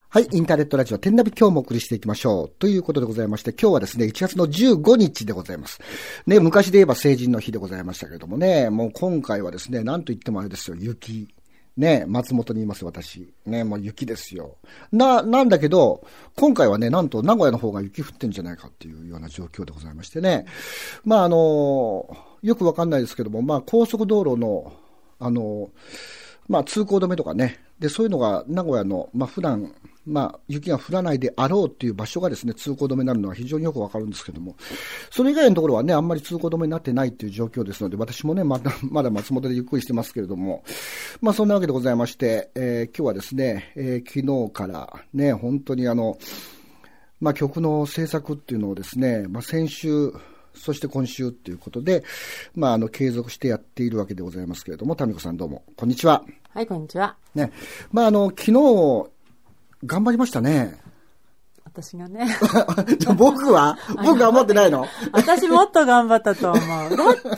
はい、インターネットラジオ天ナビ今日もお送りしていきましょう。ということでございまして、今日はですね、1月の15日でございます。ね、昔で言えば成人の日でございましたけれどもね、もう今回はですね、なんと言ってもあれですよ、雪。ね、松本にいます私。ね、もう雪ですよ。なんだけど、今回はね、なんと名古屋の方が雪降ってんじゃないかっていうような状況でございましてね。まあよくわかんないですけども、まあ高速道路の、まあ通行止めとかね、で、そういうのが名古屋の、まあ普段、まあ、雪が降らないであろうっていう場所がですね、通行止めになるのは非常によくわかるんですけども、それ以外のところはね、あんまり通行止めになってないっていう状況ですので、私もね、まだ松本でゆっくりしてますけれども、まあそんなわけでございまして、今日はですね、昨日からね、本当にまあ曲の制作っていうのをですね、まあ先週、そして今週っていうことで、まあ継続してやっているわけでございますけれども、タミコさんどうも、こんにちは。 はい、こんにちは。 ね、まあ昨日、頑張りましたね。 私がね。 僕頑張ってないの？ 私もっと頑張ったと思う。だって、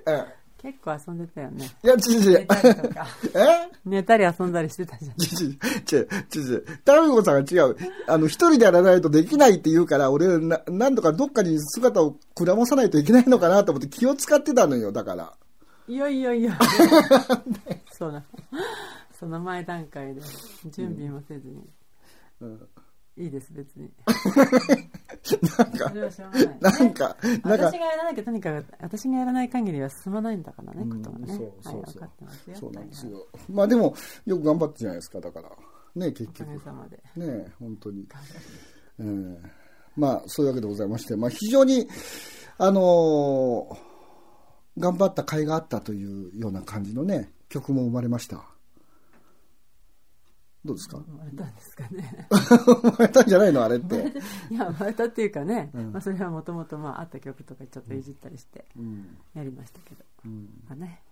結構遊んでたよね。 いや、 寝たりとか。寝たり遊んだりしてたじゃん。 タミコさんが違う。一人でやらないとできないって言うから、俺、なんとかどっかに姿をくらまさないといけないのかなと思って気を使ってたのよ、だから。 いや。そうな。その前段階で準備もせずに、いいです別に。なんか私がやらなきゃとにかく私がやらない限りは進まないんだからね、ことがね。そう分かってますよ。 そうなんですよ。まあでもよく頑張ったじゃないですか、だからね、結局。 おかげさまで。 ね、本当に。まあそういうわけでございまして、まあ非常に頑張った甲斐があったというような感じのね曲も生まれました。どうですか？ 生まれたんですかね。 生まれたんじゃないのあれって。 いや、生まれたっていうかね、まあそれはもともとあった曲とかちょっといじったりしてやりましたけど、ね、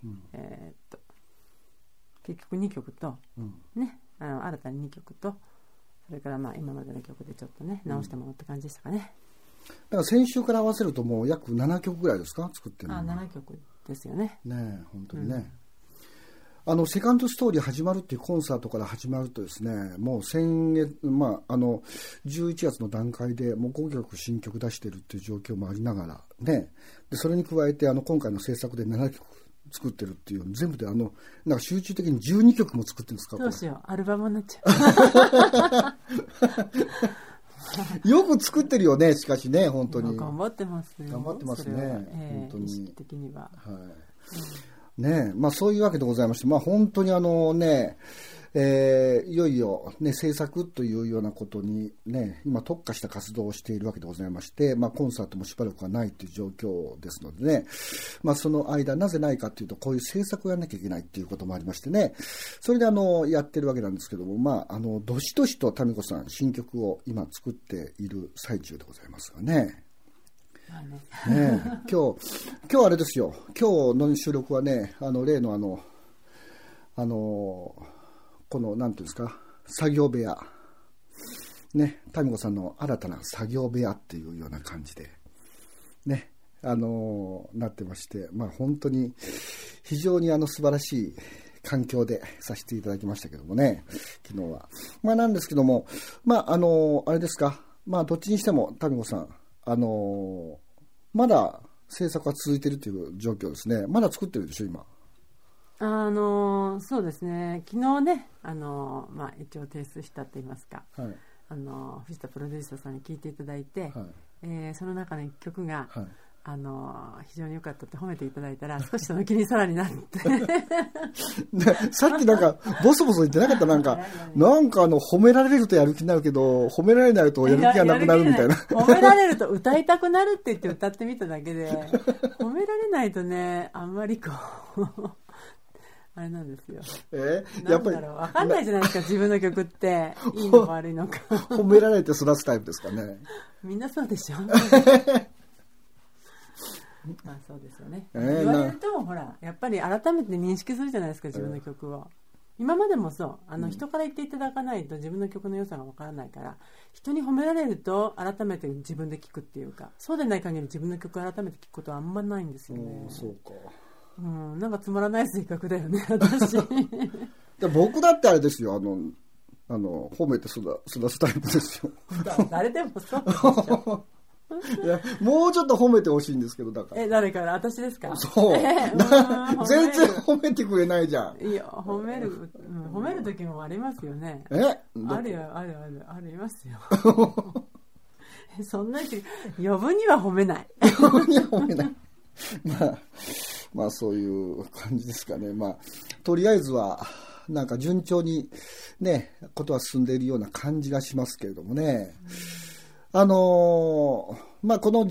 結局2曲と、ね、新たに2曲と、それからまあ今までの曲でちょっとね直したものって感じでしたかね。 だから先週から合わせるともう約7曲ぐらいですか、作ってるのは。 7曲ですよね。 ね、本当にね。セカンドストーリー始まるっていうコンサートから始まるとですね、もう先月、まあ、11月の段階でもう5曲新曲出してるっていう状況もありながらね、でそれに加えて今回の制作で7曲作ってるっていう、全部でなんか集中的に12曲も作ってるんですか？ どうしよう、アルバムになっちゃう。よく作ってるよね、しかしね、本当に。 頑張ってますよ。 頑張ってますね、本当に。 意識的には。 はい。ね、まあそういうわけでございまして、まあ本当にね、いよいよね、制作というようなことにね、今特化した活動をしているわけでございまして、まあコンサートもしばらくはないという状況ですのでね、まあその間なぜないかというと、こういう制作をやらなきゃいけないっていうこともありましてね、それでやってるわけなんですけども、まあどしどしとタミコさん新曲を今作っている最中でございますがね。ね、今日あれですよ、今日の収録はね、例のこのなんていうんですか、作業部屋ね、タミコさんの新たな作業部屋っていうような感じでね、なってまして、まあ本当に非常に素晴らしい環境でさせていただきましたけどもね、昨日はまあなんですけども、まああれですか、まあどっちにしてもタミコさんまだ制作が続いているという状況ですね。まだ作ってるでしょ今。 そうですね。昨日ね、まあ一応提出したと言いますか、はい、藤田プロデューサーさんに聞いていただいて、はい、その中の一曲が、はい、非常に良かったって褒めていただいたら、少しその気にさらになってさっきなんかボソボソ言ってなかった？なんか褒められるとやる気になるけど、褒められないとやる気がなくなるみたいな。 褒められると歌いたくなるって言って歌ってみただけで、褒められないとね、あんまりこうあれなんですよ。やっぱり分かんないじゃないですか、自分の曲っていいのか悪いのか。 褒められて育つタイプですかね。 みんなそうでしょ。まあそうですよね。言われるとほらやっぱり改めて認識するじゃないですか、自分の曲を。今までもそう人から言っていただかないと自分の曲の良さが分からないから、人に褒められると改めて自分で聴くっていうか、そうでない限り自分の曲を改めて聴くことはあんまないんですよね。 そうか。 なんかつまらない性格だよね私。 僕だってあれですよ、 褒めて育つタイプですよ。 誰でもそうでしょ。 いや、もうちょっと褒めてほしいんですけど、だから。 誰から？私ですか？ そう。全然褒めてくれないじゃん。 いや、褒める時もありますよね。あるよ、ありますよ。そんなに余分には褒めない。 余分には褒めない。まあそういう感じですかね。まあとりあえずはなんか順調にねことは進んでいるような感じがしますけれどもね。まあこのこの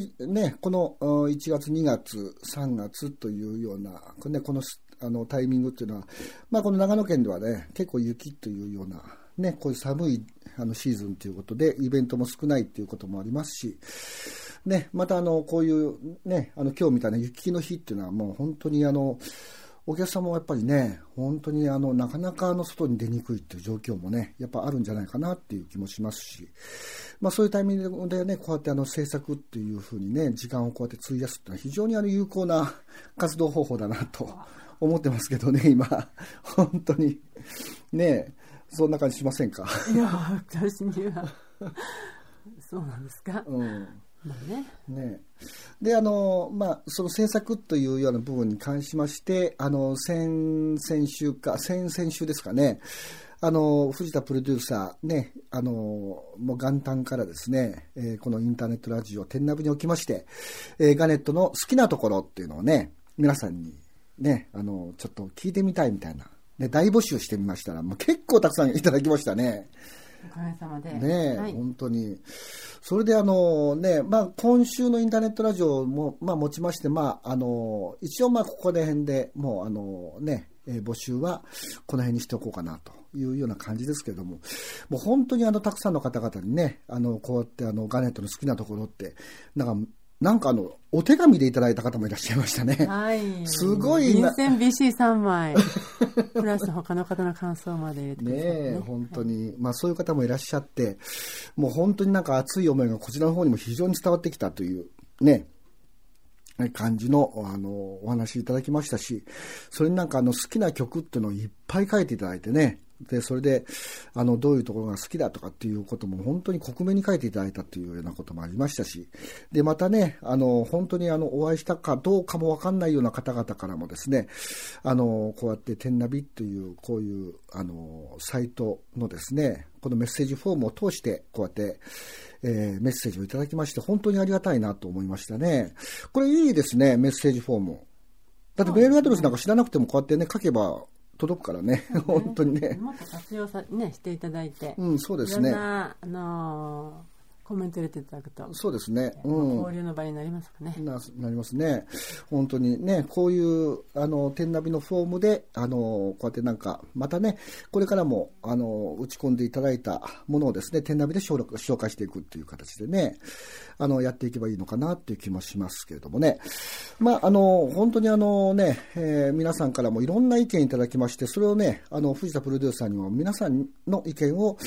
1月2月3月というようなねこのタイミングっていうのはまあこの長野県ではね結構雪というようなねこういう寒いシーズンということでイベントも少ないということもありますし。ね、またこういうね今日みたいな雪の日っていうのはもう本当にお客様もやっぱりね本当になかなか外に出にくいっていう状況もねやっぱあるんじゃないかなっていう気もしますし、まあそういうタイミングでねこうやって制作っていう風にね時間をこうやって費やすっていうのは非常に有効な活動方法だなと思ってますけどね今本当にねそんな感じしませんか？ いや私にはそうなんですか？まあね、でその制作というような部分に関しまして先々週ですかね藤田プロデューサーねもう元旦からですね、このインターネットラジオ天ナビにおきまして、ガネットの好きなところっていうのをね皆さんにねちょっと聞いてみたいみたいな、ね、大募集してみましたらもう結構たくさんいただきましたね。 おかげさまでね、はい、本当にそれで今週のインターネットラジオも、持ちまして、一応ここら辺でもう募集はこの辺にしておこうかなというような感じですけれども、もう本当にたくさんの方々にねこうやってガネットの好きなところってなんかお手紙でいただいた方もいらっしゃいましたね。 はい。 すごい便箋 BC3 枚。プラス他の方の感想まで入れてくださってね。 本当に、そういう方もいらっしゃって、もう本当に熱い思いがこちらの方にも非常に伝わってきたというね、感じのお話いただきましたし、それに好きな曲っていうのをいっぱい書いていただいてね。でそれでどういうところが好きだとかっていうことも本当に克明に書いていただいたというようなこともありましたし、でまたね本当にお会いしたかどうかも分かんないような方々からもですねこうやって天ナビというこういうサイトのですねこのメッセージフォームを通してこうやってメッセージをいただきまして本当にありがたいなと思いましたね。これいいですね、メッセージフォームだってメールアドレスなんか知らなくてもこうやってね書けば届くからね、本当にね。 もっと活用していただいて、 そうですね。 いろんなコメント入れていただくと、 そうですね。 交流の場になりますかね。 なりますね。本当にね、こういう天ナビのフォームでこうやってまたね、これからも打ち込んでいただいたものをですね、天ナビで紹介していくっていう形でね、やっていけばいいのかなっていう気もしますけれどもね。本当に皆さんからもいろんな意見いただきまして、それをね、藤田プロデューサーにも皆さんの意見を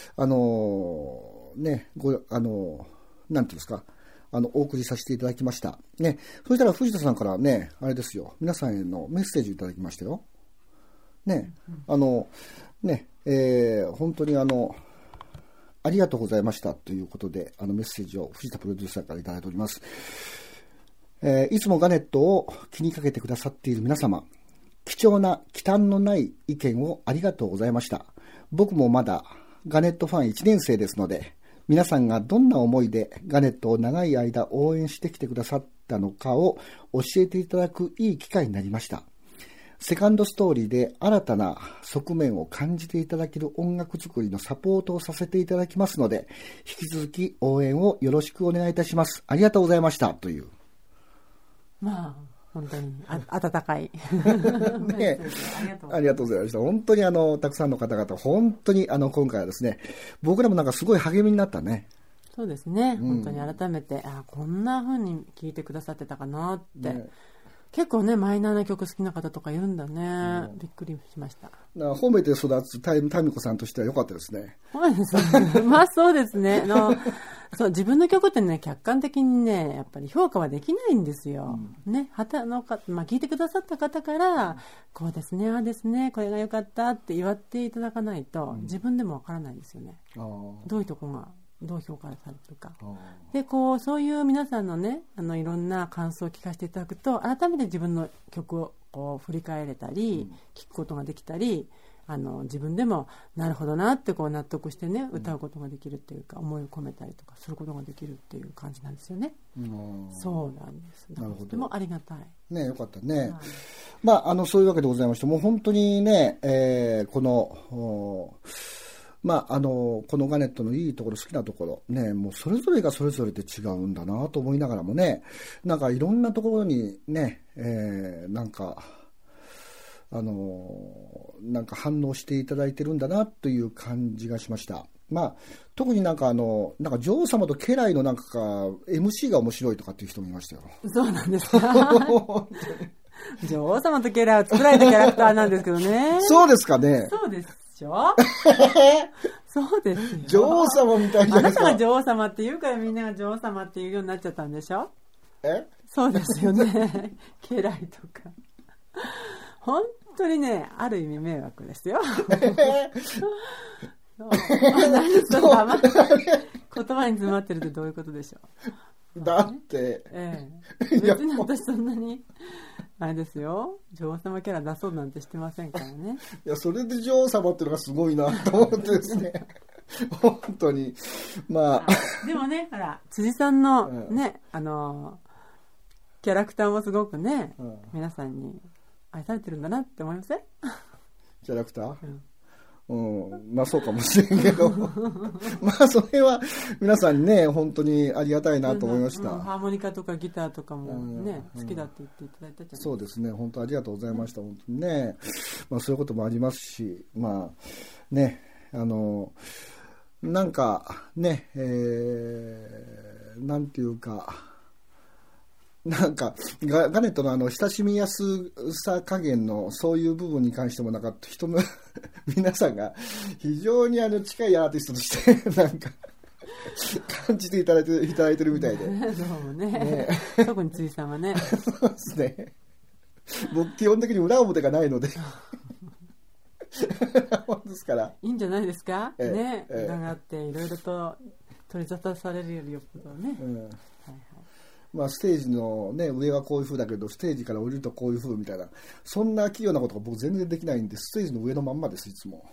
なんていうんですか、お送りさせていただきました。ね、そしたら藤田さんからね、あれですよ、皆さんへのメッセージいただきましたよ。ね、本当にありがとうございましたということで、メッセージを藤田プロデューサーからいただいております。いつもガネットを気にかけてくださっている皆様、貴重な忌憚のない意見をありがとうございました。僕もまだガネットファン1年生ですので、皆さんがどんな思いでガネットを長い間応援してきてくださったのかを教えていただくいい機会になりました。セカンドストーリーで新たな側面を感じていただける音楽作りのサポートをさせていただきますので、引き続き応援をよろしくお願いいたします。ありがとうございましたという。 本当に温かいね、ありがとうございました。本当にたくさんの方々、本当に今回はですね、僕らもすごい励みになったね。 そうですね、本当に改めてこんな風に聞いてくださってたかなって、結構ねマイナーな曲好きな方とかいるんだね、びっくりしました。 褒めて育つタミコさんとしては良かったですね。 そうですねそうですねそう、自分の曲ってね、客観的にね、やっぱり評価はできないんですよ。ね、聞いてくださった方から、こうですね、ああですね、これが良かったって言っていただかないと、自分でもわからないんですよね。どういうとこが、どう評価されてるか。で、そういう皆さんのね、いろんな感想を聞かせていただくと、改めて自分の曲を振り返れたり、聞くことができたり、自分でもなるほどなって納得してね、歌うことができるっていうか、思いを込めたりとかすることができるっていう感じなんですよね。そうなんです。なるほど。とてもありがたい。 ね、よかったね。そういうわけでございまして、もう本当にね、このガネットのいいところ、好きなところ、ね、もうそれぞれがそれぞれで違うんだなと思いながらもね、なんかいろんなところにね、なんか反応していただいてるんだなという感じがしました。特になんかジョー様と家来のMC が面白いとかっていう人もいましたよ。 そうなんですか。ジョー様と家来は作られたキャラクターなんですけどね。 そうですかね。 そうですでしょ。そうですよ。 ジョー様みたいじゃないですか。 あなたがジョー様って言うからみんながジョー様って言うようになっちゃったんでしょ。そうですよね。家来とか。本当にね、ある意味迷惑ですよ。何その言葉に詰まってるってどういうことでしょう。だって、 別に私そんなにあれですよ、女王様キャラ出そうなんてしてませんからね。 いや、それで女王様っていうのがすごいなと思ってですね。本当にでもね、ほら辻さんのね、キャラクターもすごくね、皆さんに愛されてるんだなって思いません？ キャラクター？そうかもしれんけどそれは皆さんにね本当にありがたいなと思いました。 ハーモニカとかギターとかもね、好きだって言っていただいたじゃないですか。 そうですね、本当ありがとうございました。本当にね、そういうこともありますし、ね、なんかね、なんていうか、なんかガネットの親しみやすさ加減のそういう部分に関しても人の皆さんが非常に近いアーティストとしてなんか感じていただいてるみたいで。 どうもね。特に辻さんはね。 そうですね。僕基本的に裏表がないので。ですから。 いいんじゃないですか。ね、伺っていろいろと取り沙汰されるよりよっぽどね。 ステージの、ね、上はこういう風だけどステージから降りるとこういう風みたいな、そんな器用なことが僕全然できないんで、ステージの上のまんまです、いつも。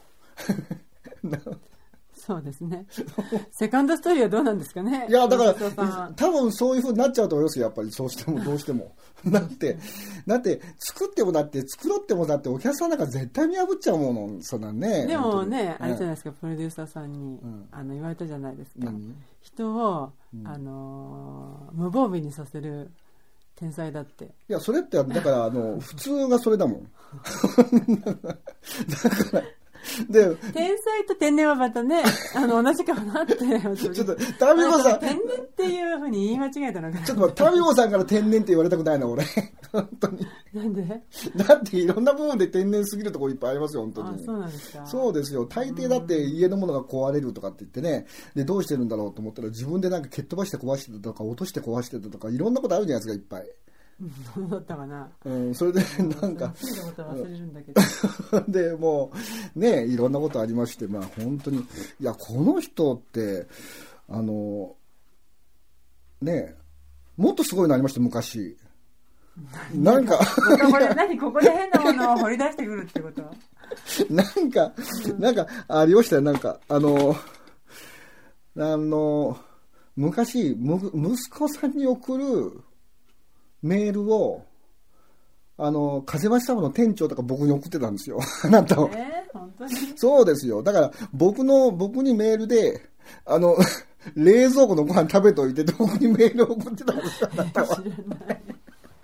そうですね。セカンドストーリーはどうなんですかね。 いや、だから多分そういう風になっちゃうと思いますよ、やっぱり。そうしてもどうしてもだって作ろってもお客さんなんか絶対見破っちゃうもの、そんなね。 でもね、あれじゃないですか、プロデューサーさんに、言われたじゃないですか。人を、無防備にさせる天才だって。 いや、それってだから普通がそれだもん。だからで天才と天然はまたね、同じかなって。ちょっとタミコさん、 天然っていうふうに言い間違えたのかな。 ちょっとタミコさんから天然って言われたくないな、俺。本当に。 なんで？ だっていろんな部分で天然すぎるところいっぱいありますよ、本当に。 そうなんですか。 そうですよ。大抵だって家のものが壊れるとかって言ってね、でどうしてるんだろうと思ったら、自分でなんか蹴っ飛ばして壊してたとか落として壊してたとか、いろんなことあるじゃないですか、いっぱい。 どうだったかな。 それでなんかでもうね、いろんなことありまして、本当に、いや、この人ってね、もっとすごいのありました、昔。なんかここで変なものを掘り出してくるってこと？ なんかありましたよ。なんか昔息子さんに送るメールを風橋サバの店長とか僕に送ってたんですよ。あなたを。 本当に？そうですよ。だから僕にメールで冷蔵庫のご飯食べといて僕にメールを送ってたんですよ。あなたは。知らない。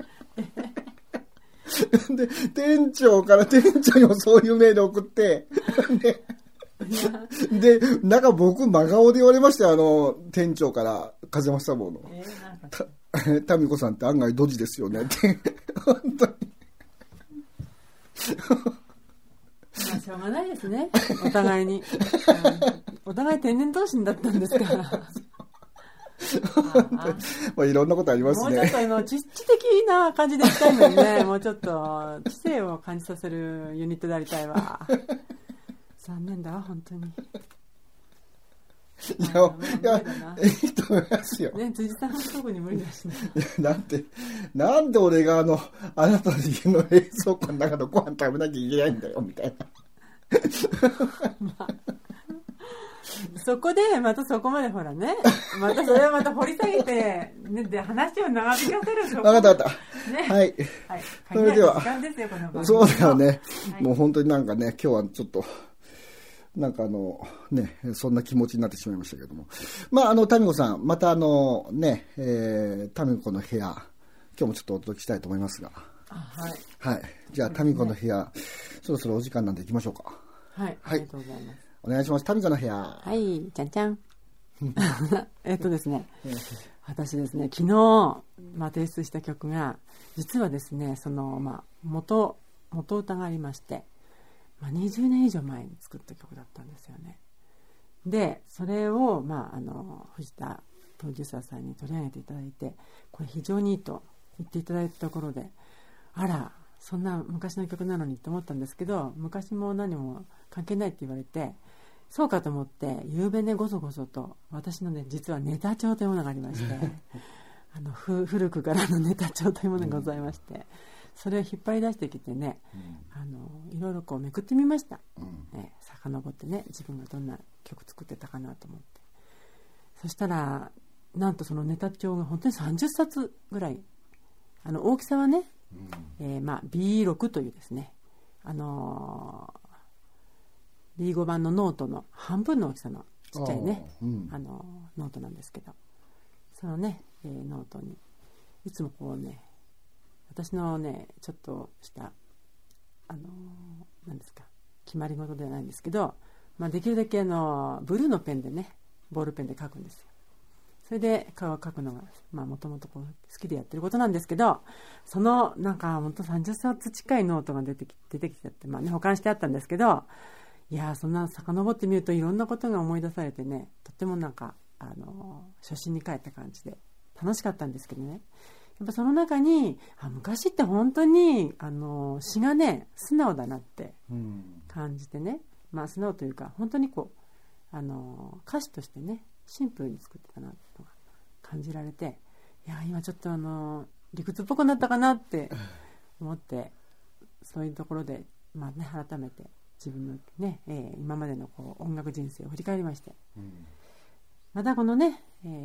で店長にもそういうメールを送ってでなんか僕真顔で言われましたよ、店長から風間サボの。タミコさんって案外ドジですよねって本当にしょうがないですね、お互いにお互い天然同士だったんですからまあいろんなことありますね。 もうちょっと知的な感じでいきたいのにね、もうちょっと知性を感じさせるユニットでありたいわ。残念だわ、本当に。 いや、いいと思いますよ。 ね、辻さんは特に無理だしね。 なんで俺があなたの家の冷蔵庫の中のご飯食べなきゃいけないんだよ、みたいな。 まあ、そこで、またそこまでほらね、またそれをまた掘り下げて、ね、で話を長引かせると。 分かった。ね、はい。 はい。 それでは、そうだよね、はい。もう本当になんかね、今日はちょっと、なんかね、そんな気持ちになってしまいましたけども。まあ、タミコさん、またね、タミコの部屋、今日もちょっとお届けしたいと思いますが。 はい。 はい。じゃあ、タミコの部屋、そろそろお時間なんで行きましょうか。 はい。ありがとうございます。 お願いします。タミコの部屋。 はい、じゃんじゃん。ですね、私ですね、昨日、提出した曲が、実はですね、元歌がありまして、20年以上前に作った曲だったんですよね。でそれを、藤田プロデューサーさんに取り上げていただいて、これ非常にいいと言っていただいたところで、あらそんな昔の曲なのにと思ったんですけど、昔も何も関係ないって言われて、そうかと思って、夕べねごそごそと私のね、実はネタ帳というものがありまして古くからのネタ帳というものがございまして、それを引っ張り出してきてね、いろいろこうめくってみました、遡ってね、自分がどんな曲作ってたかなと思って、そしたらなんとそのネタ帳が本当に30冊ぐらい、大きさはね、B6 というですね、B5 版のノートの半分の大きさのちっちゃいね、ノートなんですけど、そのね、ノートにいつもこうね、私のねちょっとした何ですか、決まり事ではないんですけど、できるだけブルーのペンでね、ボールペンで書くんですよ。それで顔を描くのがもともと好きでやってることなんですけど、そのなんか本当30冊近いノートが出てきちゃって、保管してあったんですけど、いやそんな遡ってみるといろんなことが思い出されてね、とってもなんか初心に帰った感じで楽しかったんですけどね、やっぱその中に昔って本当に詩がね素直だなって感じてね、素直というか本当にこう歌詞としてねシンプルに作ってたなとか感じられて、いや今ちょっと理屈っぽくなったかなって思って、そういうところで改めて自分のね、今までのこう音楽人生を振り返りまして、またこのね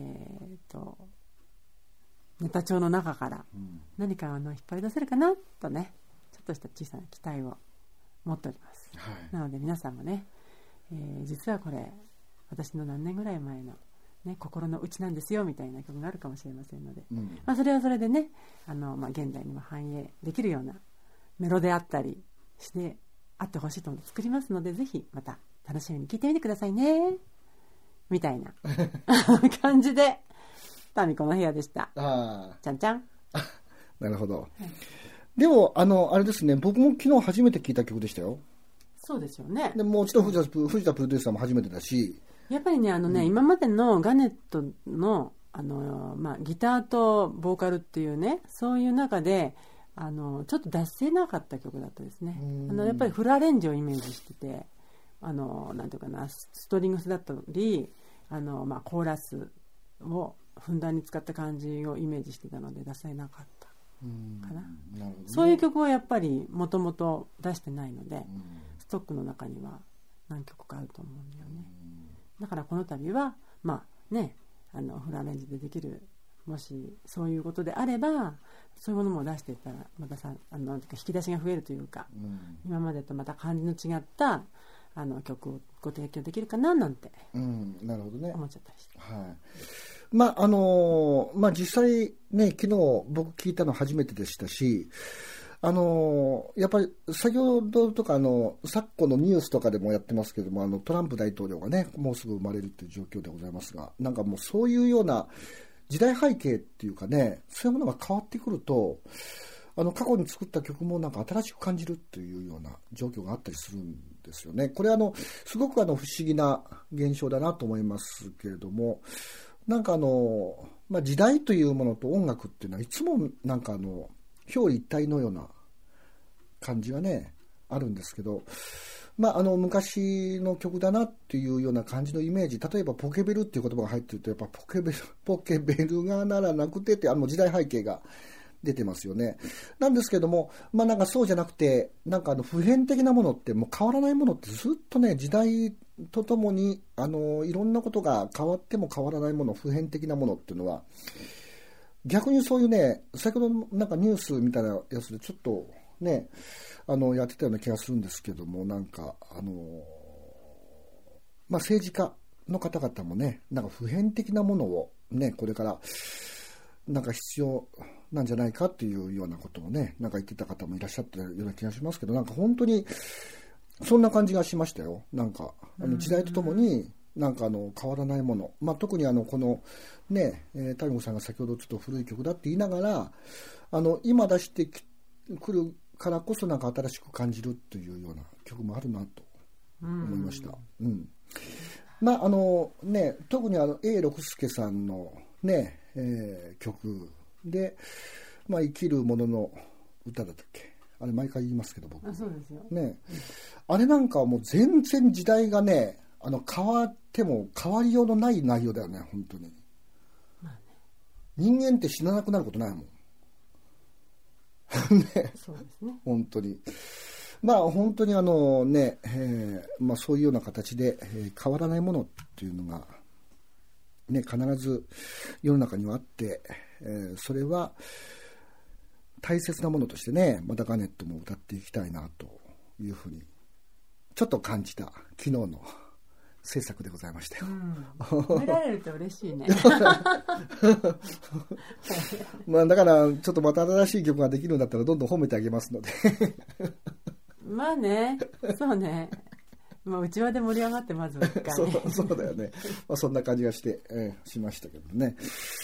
ネタ帳の中から何か引っ張り出せるかなとね、ちょっとした小さな期待を持っております、なので皆さんもね、実はこれ私の何年ぐらい前の、心の内なんですよみたいな曲があるかもしれませんので、それはそれでね現代にも反映できるようなメロであったりしてあってほしいと思って作りますので、ぜひまた楽しみに聴いてみてくださいねみたいな感じでタミコの部屋でした。ちゃんちゃんなるほど、でもあれですね、僕も昨日初めて聴いた曲でしたよ。 そうですよね。 でもちろん藤田プロデューサーも初めてだし、 やっぱりね今までのガネットのギターとボーカルっていうね、そういう中でちょっと出せなかった曲だったですね。やっぱりフルアレンジをイメージしてて、なんていうかな、ストリングスだったりコーラスをふんだんに使った感じをイメージしてたので出せなかったかな。そういう曲はやっぱりもともと出してないので、ストックの中には何曲かあると思うんだよね。だからこの度はフルアレンジでできる、もしそういうことであればそういうものも出していったらまた引き出しが増えるというか、今までとまた感じの違った曲をご提供できるかななんて、 なるほどね、 思っちゃったりして、 実際ね、昨日僕聞いたの初めてでしたし、やっぱり先ほどとか昨今のニュースとかでもやってますけども、トランプ大統領がねもうすぐ生まれるという状況でございますが、なんかもうそういうような時代背景っていうかね、そういうものが変わってくると過去に作った曲もなんか新しく感じるっていうような状況があったりするんですよね。これすごく不思議な現象だなと思いますけれども、 なんか時代というものと音楽っていうのはいつもなんか表裏一体のような感じがねあるんですけど、昔の曲だなっていうような感じのイメージ、例えばポケベルっていう言葉が入ってるとやっぱポケベルがならなくてって時代背景が出てますよね。なんですけども、なんかそうじゃなくて、なんか普遍的なものってもう変わらないものってずっとね、時代とともにいろんなことが変わっても変わらないもの、普遍的なものっていうのは、逆にそういうね、先ほどなんかニュースみたいなやつでちょっとね、やってたような気がするんですけども、なんか政治家の方々もね、なんか普遍的なものをね、これからなんか必要なんじゃないかっていうようなことをね、なんか言ってた方もいらっしゃったような気がしますけど、なんか本当にそんな感じがしましたよ。なんか時代とともになんか変わらないもの、特にこのね、タミゴさんが先ほどちょっと古い曲だって言いながら今出してくるからこそなんか新しく感じるというような曲もあるなと思いました。特に永六輔さんのね、曲で、生きるものの歌だったっけ、あれ毎回言いますけど僕。 そうですよね、あれなんかはもう全然時代がね変わっても変わりようのない内容だよね、本当に。人間って死ななくなることないもんね。 そうですね、 本当に本当にそういうような形で、変わらないものっていうのがね、必ず世の中にはあって、それは大切なものとしてね、またガネットも歌っていきたいなというふうにちょっと感じた昨日の制作でございましたよ。 褒められると嬉しいね。 だからちょっとまた新しい曲ができるんだったらどんどん褒めてあげますので。 そうね。うちわで盛り上がってまずは一回ね。 そうだよね。そんな感じがして、しましたけどね。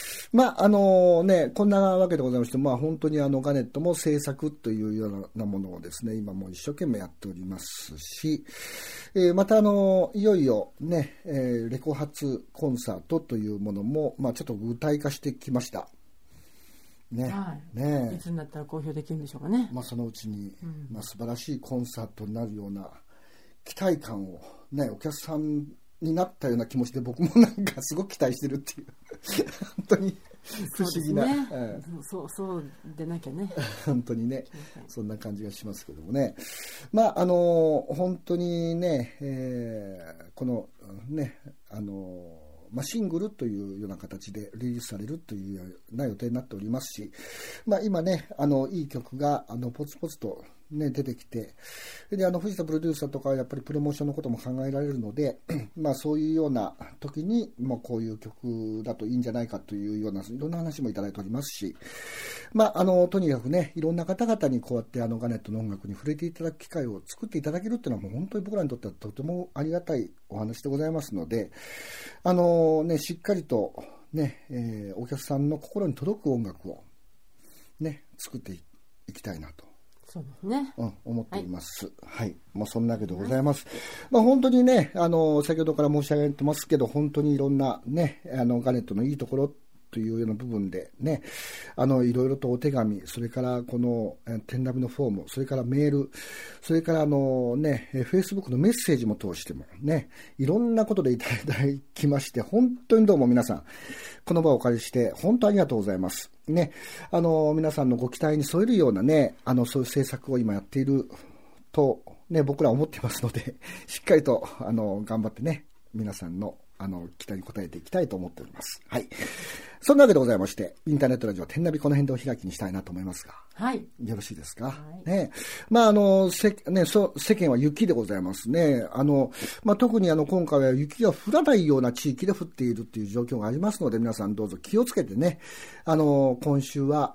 こんなわけでございまして、本当にガネットも制作というようなものをですね、今もう一生懸命やっておりますし、またいよいよね、レコ発コンサートというものも、ちょっと具体化してきました。ね、 いつになったら公表できるんでしょうかね。 そのうちに、素晴らしいコンサートになるような期待感をね、お客さんになったような気持ちで僕もなんかすごく期待してるっていう本当に不思議な、 そうでなきゃね本当にね、そんな感じがしますけどもね。本当にね、このねシングルというような形でリリースされるというような予定になっておりますし、今ねいい曲がポツポツとね、出てきて、で藤田プロデューサーとかはやっぱりプロモーションのことも考えられるのでそういうような時にこういう曲だといいんじゃないかというようないろんな話もいただいておりますし、とにかくね、いろんな方々にこうやってガネットの音楽に触れていただく機会を作っていただけるっていうのはもう本当に僕らにとってはとてもありがたいお話でございますので、しっかりとね、お客さんの心に届く音楽をね作っていきたいなと。 そうですね、 思っています。はい、そんなわけでございます。本当にね、先ほどから申し上げてますけど、本当にいろんなね、ガネットのいいところというような部分でね、いろいろとお手紙、それからこのテンラビのフォーム、それからメール、それからFacebook のメッセージも通してもね、いろんなことでいただきまして、本当にどうも皆さん、この場をお借りして本当ありがとうございます。ね、皆さんのご期待に添えるようなね、そういう政策を今やっているとね、僕らは思ってますので、しっかりと頑張ってね、皆さんの期待に応えていきたいと思っております。はい。そんなわけでございまして、インターネットラジオ天ナビこの辺でお開きにしたいなと思いますが、 はい。 よろしいですか。 はい、 ね。世間は雪でございますね。特に今回は雪が降らないような地域で降っているっていう状況がありますので、皆さんどうぞ気をつけてね、今週は、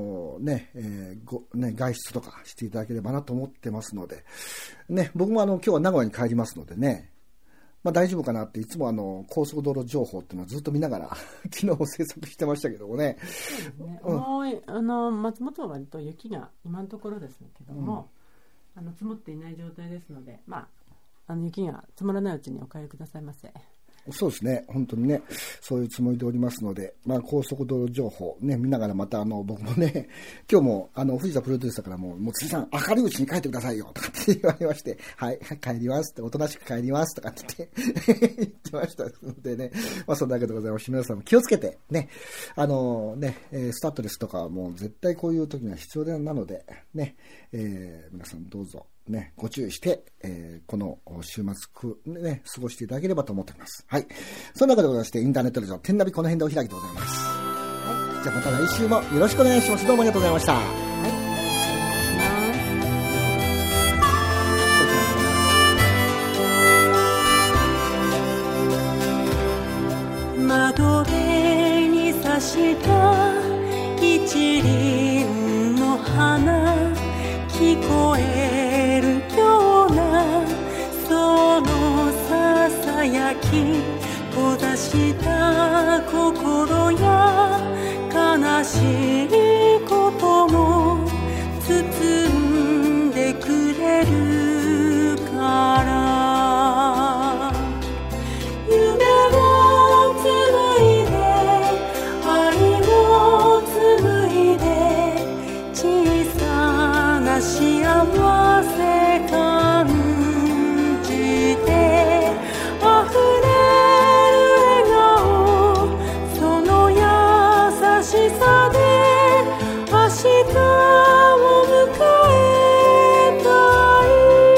外出とかしていただければなと思ってますので、ね、僕も今日は名古屋に帰りますのでね、大丈夫かなっていつも高速道路情報っていうのはずっと見ながら昨日制作してましたけどもね。 そうですね。松本は割と雪が今のところですけども、積もっていない状態ですので、雪が積もらないうちにお帰りくださいませ。 そうですね、本当にね、そういうつもりでおりますので、高速道路情報ね、見ながらまた僕もね、今日も藤田プロデューサーからもう辻さん、明るいうちに帰ってくださいよ、とかって言われまして、はい、帰りますって、おとなしく帰りますとかって言ってましたのでね、そんなわけでございますし、皆さんも気をつけて、ね、スタッドレスとかはもう絶対こういう時には必要なので、ね、皆さんどうぞ、ね、ご注意して、この週末ね、過ごしていただければと思っております。はい。そんなわけでございまして、インターネットラジオ、天ナビこの辺でお開きでございます。はい。じゃあまた来週もよろしくお願いします。どうもありがとうございました。はい。 窓辺に差した一輪の花、聞こえるようなそのささやき、閉ざした心や悲しいことも包んでくれるから、夢を紡いで愛を紡いで小さな幸せ感じて溢れる笑顔、その優しさで明日を迎えたい。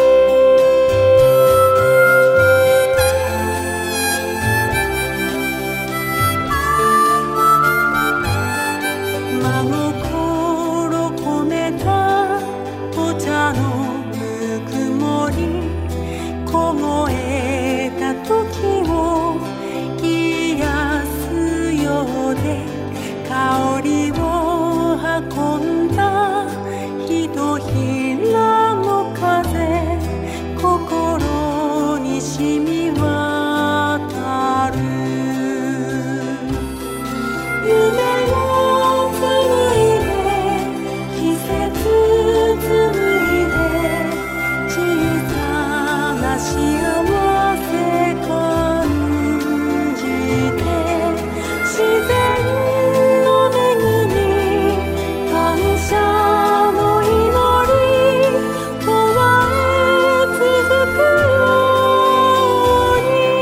真心込めたお茶のぬくもり、凍えた時を癒すようで、香りを運んだひとひらの風、心に染み渡る。夢を紡いで季節紡いで小さな幸せ感じて、自然の恵み感謝の祈り永遠続くように。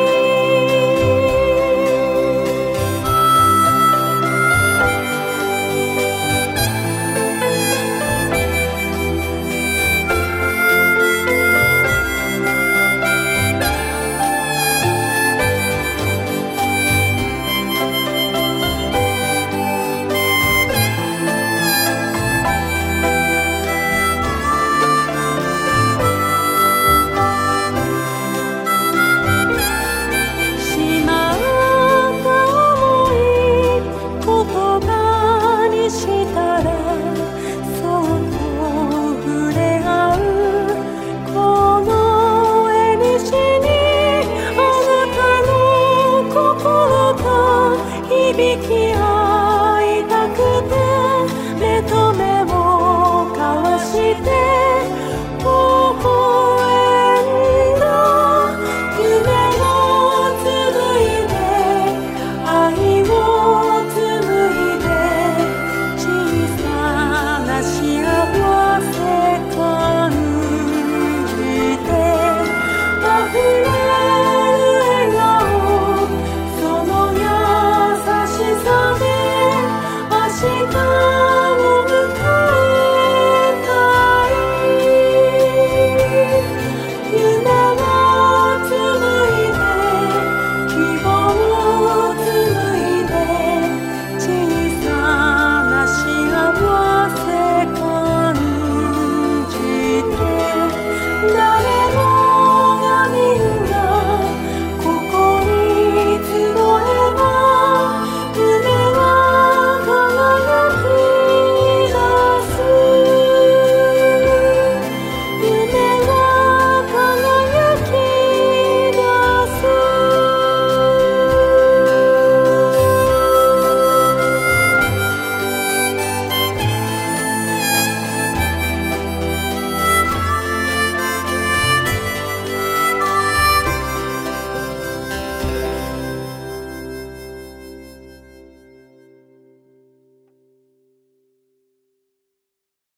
しまった想い言葉にしたら、そっと触れ合うこの縁に、あなたの心と響き合う